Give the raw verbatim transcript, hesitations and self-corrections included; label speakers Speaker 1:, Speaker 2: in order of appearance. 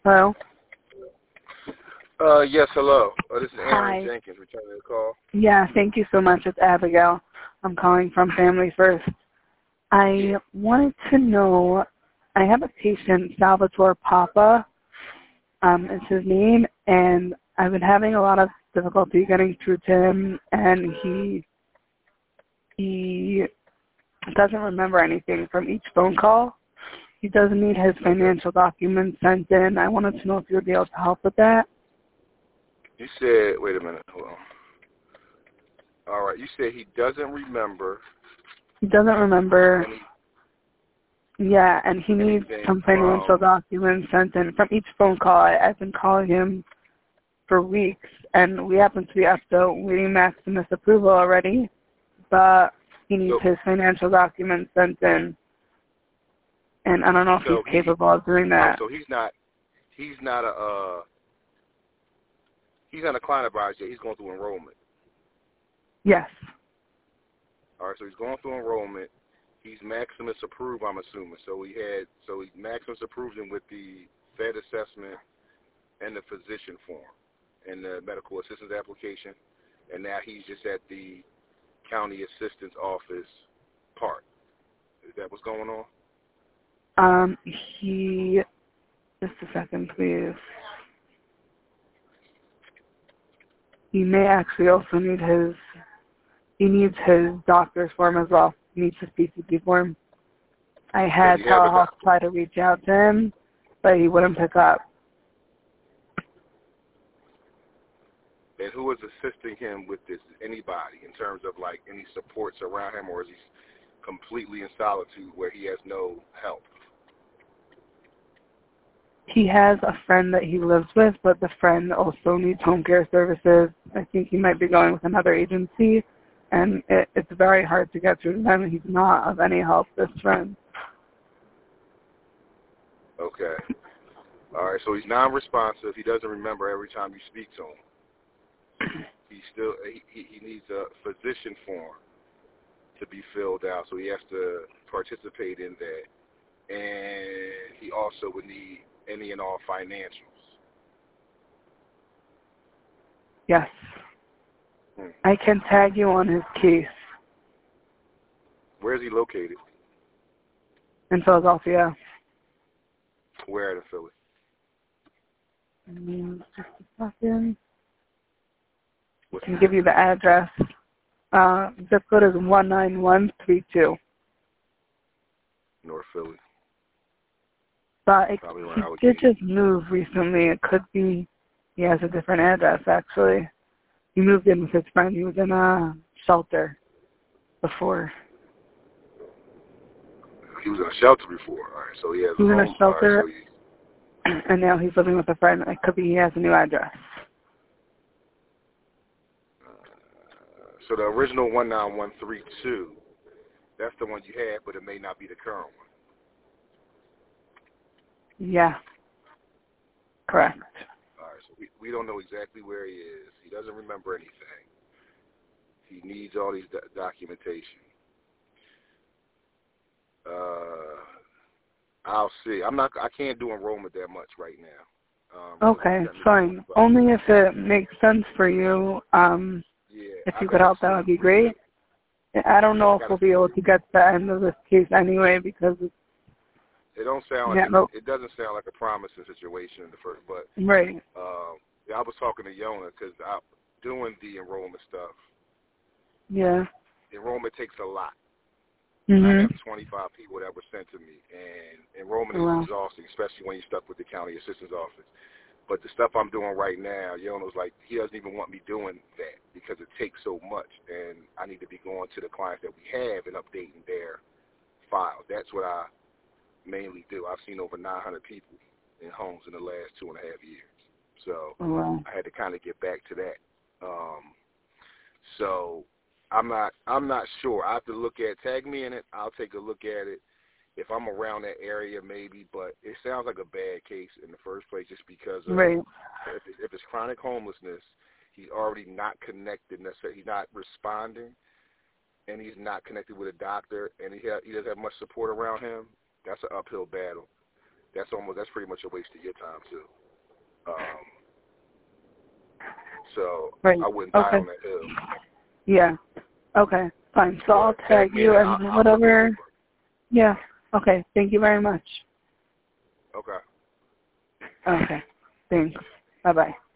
Speaker 1: Hello?
Speaker 2: Uh, yes, hello. Uh, this is
Speaker 1: Hi.
Speaker 2: Aaron Jenkins returning the call.
Speaker 1: Yeah, thank you so much. It's Abigail. I'm calling from Family First. I
Speaker 2: Yeah.
Speaker 1: wanted to know, I have a patient, Salvatore Papa, um, is his name, and I've been having a lot of difficulty getting through to him, and he, he doesn't remember anything from each phone call. He doesn't need his financial documents sent in. I wanted to know if you would be able to help with that.
Speaker 2: You said, wait a minute, hold on. All right, you said he doesn't remember.
Speaker 1: He doesn't remember.
Speaker 2: Any,
Speaker 1: Yeah, and he needs some financial
Speaker 2: from,
Speaker 1: documents sent in from each phone call. I, I've been calling him for weeks, and we happen to be up to waiting Maximus approval already, but he needs
Speaker 2: so,
Speaker 1: his financial documents sent in, and I don't know if
Speaker 2: so
Speaker 1: he's
Speaker 2: he,
Speaker 1: capable of doing that.
Speaker 2: Oh, so he's not, he's not a, uh, he's not a client of ours yet. He's going through enrollment.
Speaker 1: Yes.
Speaker 2: All right, so he's going through enrollment. He's Maximus approved, I'm assuming. So he had, so he, Maximus approved him with the Fed assessment and the physician form and the medical assistance application, and now he's just at the county assistance office part. Is that what's going on?
Speaker 1: Um, he, just a second, please. He may actually also need his, he needs his doctor's form as well. He needs his P C P form. I had telehealth try to reach out to him, but he wouldn't pick up.
Speaker 2: And who is assisting him with this? Anybody in terms of like any supports around him, or is he completely in solitude where he has no help?
Speaker 1: He has a friend that he lives with, but the friend also needs home care services. I think he might be going with another agency, and it, it's very hard to get through to him. He's not of any help, this friend.
Speaker 2: Okay. All right, so he's non-responsive. He doesn't remember every time you speak to him. He still he, he needs a physician form to be filled out, so he has to participate in that. And he also would need any and all financials.
Speaker 1: Yes.
Speaker 2: Hmm.
Speaker 1: I can tag you on his case.
Speaker 2: Where is he located?
Speaker 1: In Philadelphia.
Speaker 2: Where in Philly?
Speaker 1: Mm, just a second. I can give you the address. Uh, zip code is one nine one three two.
Speaker 2: North Philly.
Speaker 1: But it,
Speaker 2: Probably
Speaker 1: he
Speaker 2: where I would
Speaker 1: did
Speaker 2: get.
Speaker 1: just move recently. It could be he has a different address, actually. He moved in with his friend. He was in a shelter before.
Speaker 2: He was in a shelter before. All right, so he has
Speaker 1: He was
Speaker 2: a
Speaker 1: in
Speaker 2: home.
Speaker 1: a shelter,
Speaker 2: All right, so he,
Speaker 1: and now he's living with a friend. It could be he has a new address.
Speaker 2: uh, so the original one nine one three two, that's the one you had, but it may not be the current one.
Speaker 1: Yeah, correct.
Speaker 2: All right, so we, we don't know exactly where he is. He doesn't remember anything. He needs all these do- documentation. Uh, I'll see. I'm not. I can't do enrollment that much right now. Um,
Speaker 1: Okay, fine. Only if it makes sense for you. Um,
Speaker 2: yeah,
Speaker 1: if you
Speaker 2: I
Speaker 1: could help,
Speaker 2: see.
Speaker 1: that would be great. I don't know if we'll be able to get to the end of this case anyway because it's
Speaker 2: It don't sound
Speaker 1: yeah,
Speaker 2: like
Speaker 1: no.
Speaker 2: it, it doesn't sound like a promising situation in the first, but
Speaker 1: Right.
Speaker 2: um, yeah, I was talking to Yona because I doing the enrollment stuff.
Speaker 1: Yeah.
Speaker 2: Enrollment takes a lot.
Speaker 1: Mhm.
Speaker 2: I have twenty-five people that were sent to me, and enrollment
Speaker 1: Oh, wow.
Speaker 2: is exhausting, especially when you're stuck with the county assistance office. But the stuff I'm doing right now, Yona's like, he doesn't even want me doing that because it takes so much, and I need to be going to the clients that we have and updating their files. That's what I mainly do. I've seen over nine hundred people in homes in the last two and a half years. So
Speaker 1: Oh, wow.
Speaker 2: I had to kind of get back to that. Um, so I'm not I'm not sure. I have to look at, tag me in it. I'll take a look at it. If I'm around that area, maybe, but it sounds like a bad case in the first place just because of
Speaker 1: Right.
Speaker 2: if, it's, if it's chronic homelessness, he's already not connected necessarily. He's not responding, and he's not connected with a doctor, and he, ha- he doesn't have much support around him. That's an uphill battle. that's almost that's pretty much a waste of your time too. Um, so
Speaker 1: Right.
Speaker 2: I wouldn't
Speaker 1: Okay.
Speaker 2: die on that hill.
Speaker 1: Yeah. Okay. Fine. So I'll tag you and
Speaker 2: I'll,
Speaker 1: whatever. I'll yeah. Okay. Thank you very much.
Speaker 2: Okay.
Speaker 1: Okay. Thanks. Bye bye.